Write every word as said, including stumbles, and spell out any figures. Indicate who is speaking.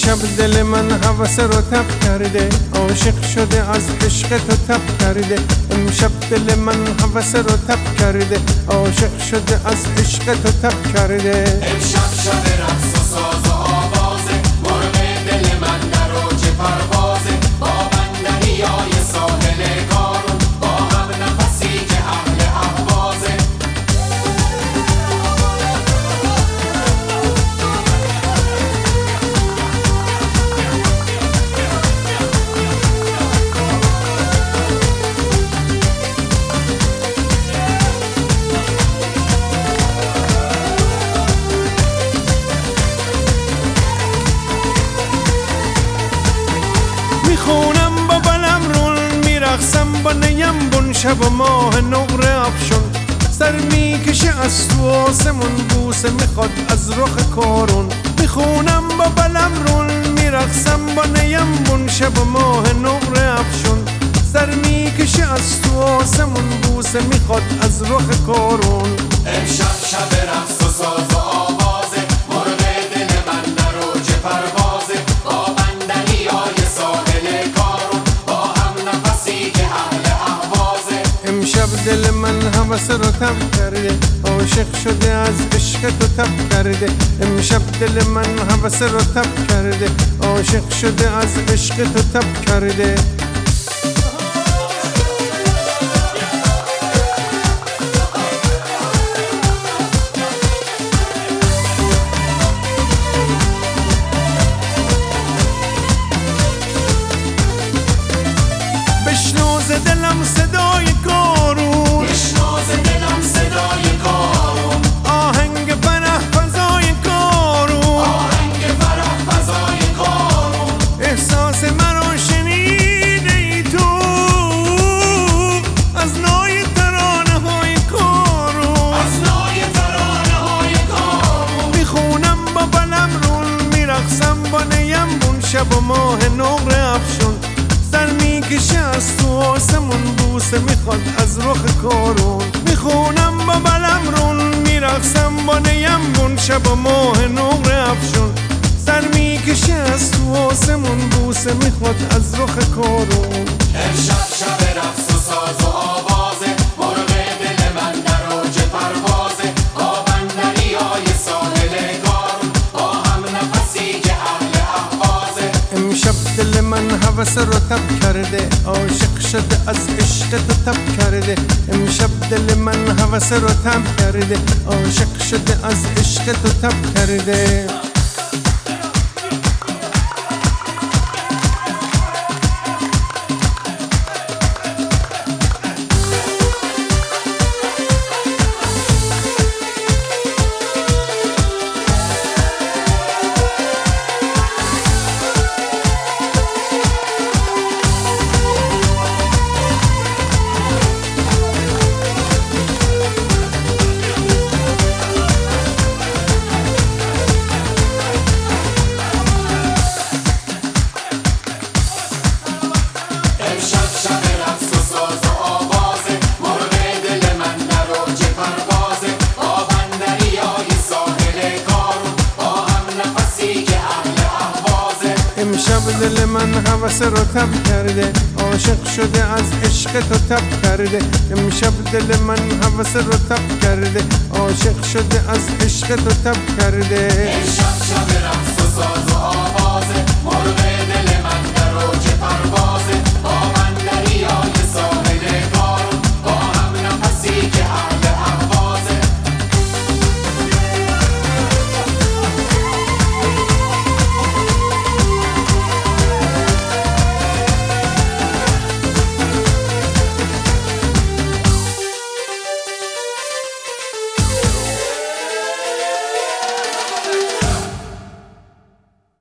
Speaker 1: امشب دل من هوس رو تب کرده، عاشق شده از عشق تو تب کرده. امشب دل من هوس رو تب کرده، عاشق شده از عشق تو تب کرده.
Speaker 2: امشب شب رقص و ساز و آوازه، مرغ دل من در اوج پروازه. با بندریای ساحل کارون، با هم نفسی که اهل اهوازه.
Speaker 1: میخونم با بلم رون، میرقصم با نیم بون. شب و ماه نقره افشون، سر میکشه از تو آسمون. بوسه میخواد از رخ کارون. میخونم با بلم رون، میرقصم با نیم بون. شب و ماه نقره افشون، سر میکشه از تو آسمون. بوسه میخواد از رخ کارون.
Speaker 2: امشب شب رقص و ساز و آوازه، مرغ دل من در اوج پروازه. با بندریای ساحل کارون، با هم نفسی که اهل اهوازه.
Speaker 1: امشب دل من هوس رو تب کرده، عاشق شده از عشق تو تب کرده. امشب دل من هوس رو تب کرده، عاشق شده از عشق تو تب کرده. بشنو ز دلم صدای کارون،
Speaker 2: بشنو ز دلم صدای کارون.
Speaker 1: آهنگ فرح فضای کارون،
Speaker 2: آهنگ فرح فضای کارون.
Speaker 1: احساس مرا شنیده ای تو از نای ترانه های کارون.
Speaker 2: از نای ترانه های کارون.
Speaker 1: میخونم با بلم رون، میرقصم با نیم بون. شب و ماه نقره افشون، سر میکشه از تو آسمون. بوسه میخواد از رخ کارون. میخونم با بلم رون، میرقصم با نیم بون. شب و ماه نقره افشون، سر میکشه از تو آسمون. بوسه میخواد از رخ کارون.
Speaker 2: امشب شب رقص و ساز و آوازه، مرغ دل من در اوج پروازه. با بندریای ساحل کارون، با هم نفسی که اهل اهوازه.
Speaker 1: امشب دل من هوس رو تب کرده، عاشق شده از عشق تو تب کرده. امشب دل من هوس رو تب کرده، عاشق شده از عشق تو تب کرده.
Speaker 2: امشب شب رقص و ساز و آوازه، مرغ دل من در اوج پروازه. با بندریای ساحل کارون، با هم نفسی که اهل اهوازه.
Speaker 1: امشب دل من هوس رو تب کرده، عاشق شده از عشق تو تب کرده. امشب دل من هوس رو تب کرده، عاشق شده از عشق تو تب کرده.
Speaker 2: امشب شب رقص و ساز و آوازه، مرغ